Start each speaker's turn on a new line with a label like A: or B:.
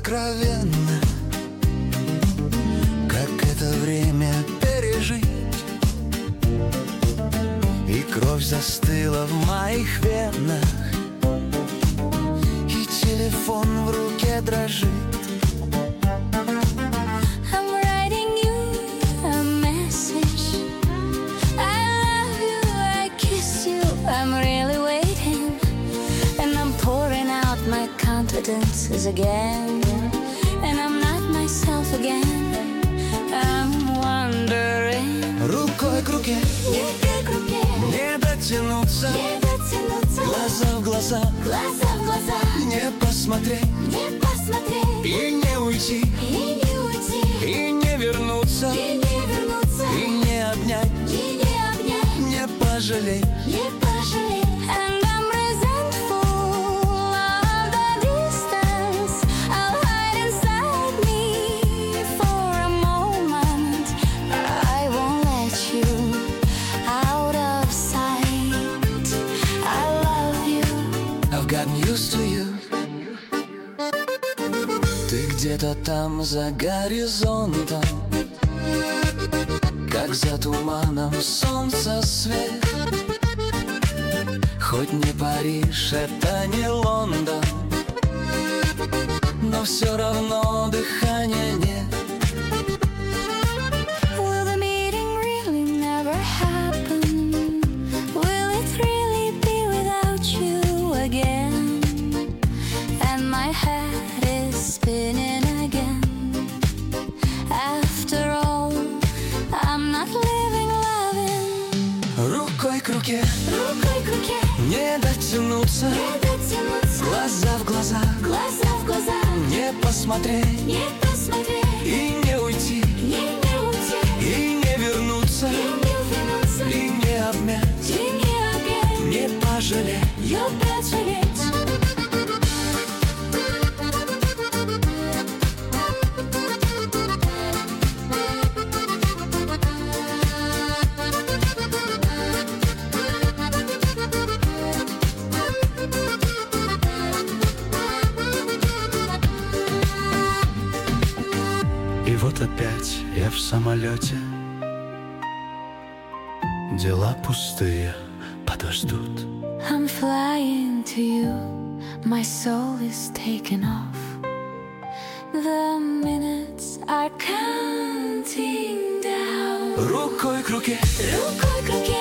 A: откровенно, как это время пережить. И кровь застыла в моих венах, и телефон в руке дрожит.
B: Again, and I'm not myself again. I'm wondering.
A: Рукой к руке, не дотянуться, глаза в глаза, не посмотреть, и не уйти, и не вернуться, и не обнять, не пожалеть.
B: And I'm resentful of the distance I'll hide inside me for a moment. I won't let you out of sight. I love you.
A: I've gotten used to you. Ты где-то там за горизонтом, как за туманом солнца свет. Хоть не Париж, это не Лондон, но все равно дыхания нет.
B: Will the meeting really never happen? Will it really be without you again? And my head is spinning again. After all, I'm not living, loving.
A: Рукой к руке, не дотянуться, глаза в глаза, не посмотреть, и не уйти, и не вернуться, и не обнять, не пожалеть. И вот опять я в самолете, дела пустые подождут.
B: I'm flying to you, my soul is taken off. The minutes are counting down.
A: Рукой к руке,